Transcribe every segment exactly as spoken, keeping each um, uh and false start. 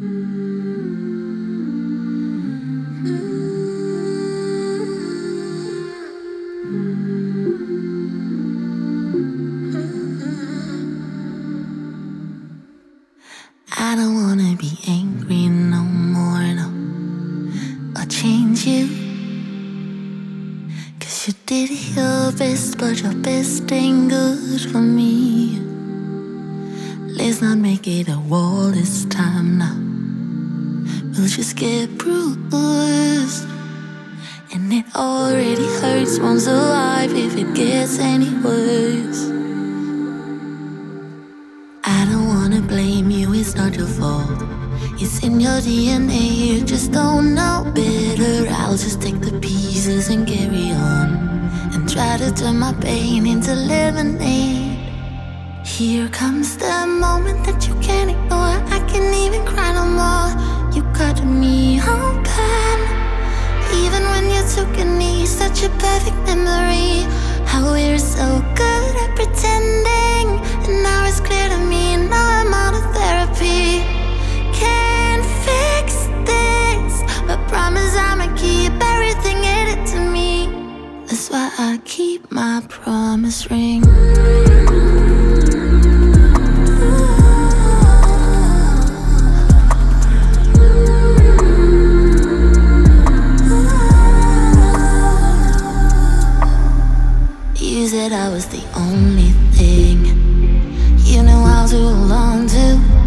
I don't wanna be angry no more, no, or change you. Cause you did your best, but your best ain't good for me. Let's not make it a war this time now. We'll just get bruised, and it already hurts, won't survive if it gets any worse. I don't wanna blame you, it's not your fault. It's in your D N A, you just don't know better. I'll just take the pieces and carry on, and try to turn my pain into lemonade. Here comes the moment that you can't ignore. I can't even cry no more. You cut me open, even when you took a knee. Such a perfect memory, how we're so good at pretending. And now it's clear to me, now I'm out of therapy. Can't fix this, but promise I'ma keep everything in it to me. That's why I keep my promise ring. You said I was the only thing you knew how to hold on to.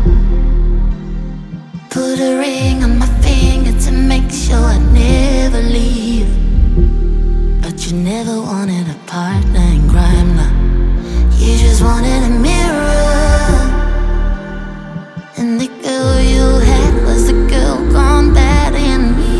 Put a ring on my finger to make sure I'd never leave. But you never wanted a partner in crime, no. You just wanted a mirror, and the girl you had was the girl gone bad in me.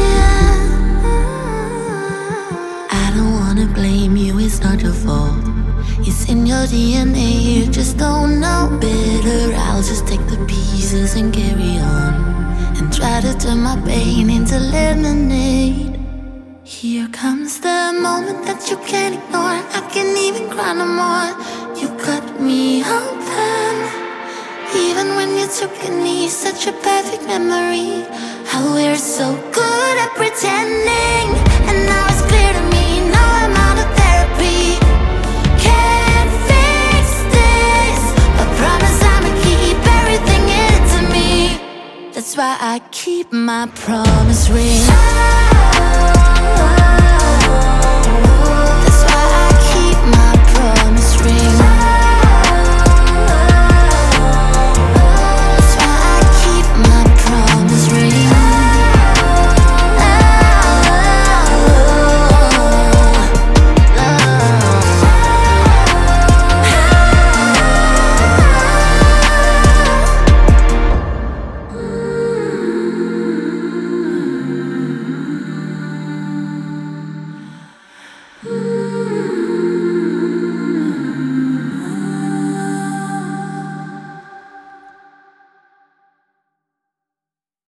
I don't wanna blame you, it's not your fault. It's in your D N A, you just don't know better. I'll just take the pieces and carry on, and try to turn my pain into lemonade. Here comes the moment that you can't ignore. I can't even cry no more. You cut me open, even when you took a knee. Such a perfect memory, how we're so good at pretending. And now it's clear to me, now I'm out of therapy. Can't fix this, but promise I'ma keep everything in it to me. That's why I keep my promise ring.